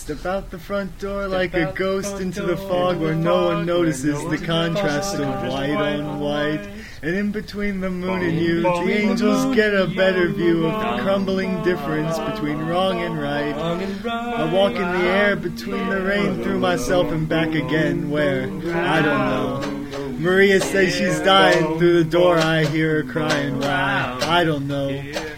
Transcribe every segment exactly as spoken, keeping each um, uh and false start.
Step out the front door like Step a out the ghost front into door, the fog where into the no fog, one where notices no the one's contrast of contrast white of on white. white. And in between the moon and In you, the between the angels moon get a and better you, view of the wrong, crumbling difference between wrong and right. Wrong and right. I walk in the air between the rain through myself and back again, where? I don't know. Maria says she's dying. Through the door I hear her crying. Why? I don't know.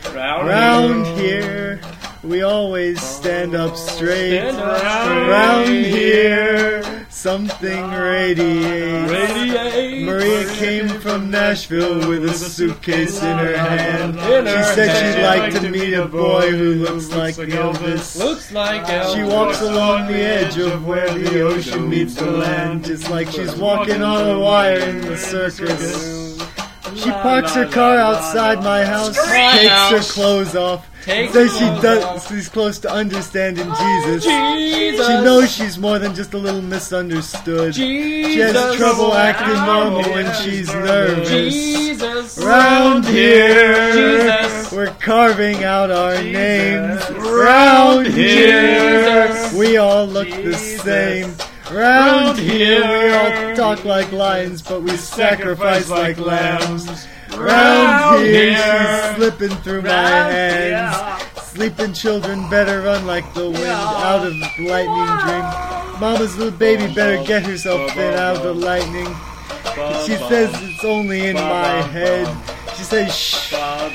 Round here, we always stand up straight. Stand up Round straight. here, something radiates. Radiates. Maria came from Nashville with a suitcase in her hand. In She her said hand. she'd like to meet a boy who looks like Elvis. Looks like Elvis. She walks along the edge of where the ocean meets the land, just like she's walking on a wire in the circus. She parks her car outside my house, takes her clothes off, Takes says she her does, clothes off. she's close to understanding Jesus. Jesus. She knows she's more than just a little misunderstood. Jesus. She has trouble acting normal when she's nervous. Jesus. Round here, Jesus. we're carving out our names. Round here, Jesus. we all look the same. Round here, we all talk like lions, but we sacrifice like lambs. Round here, she's slipping through my hands. Sleeping children better run like the wind out of the lightning dream. Mama's little baby better get herself in out of the lightning. She says it's only in my head. She says, shh,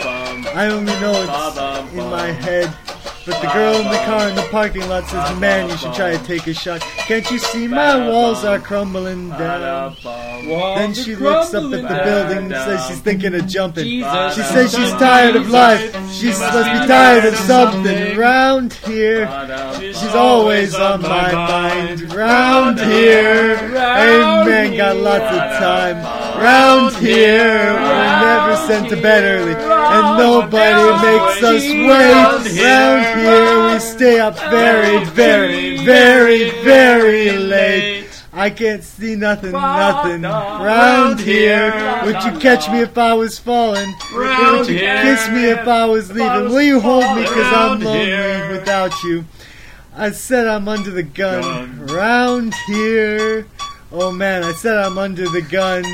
I only know it's in my head. But the girl in the car in the parking lot says, man, you should try to take a shot. Can't you see my walls are crumbling down? Then she looks up at the building and says she's thinking of jumping. Jesus. She says she's tired of life. She must be tired of something. Round here, she's always on my mind. Round here, amen, got lots of time. Round here, we're never sent to bed early, and nobody makes us wait. Round here, we stay up very, very, very, very late. I can't see nothing, nothing. Round here, would you catch me if I was falling? Would you kiss me if I was leaving? Will you hold me, cause I'm lonely without you? I said I'm under the gun. Round here, oh man, I said I'm under the gun.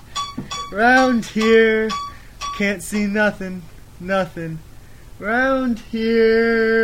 Round here, can't see nothing, nothing. Round here.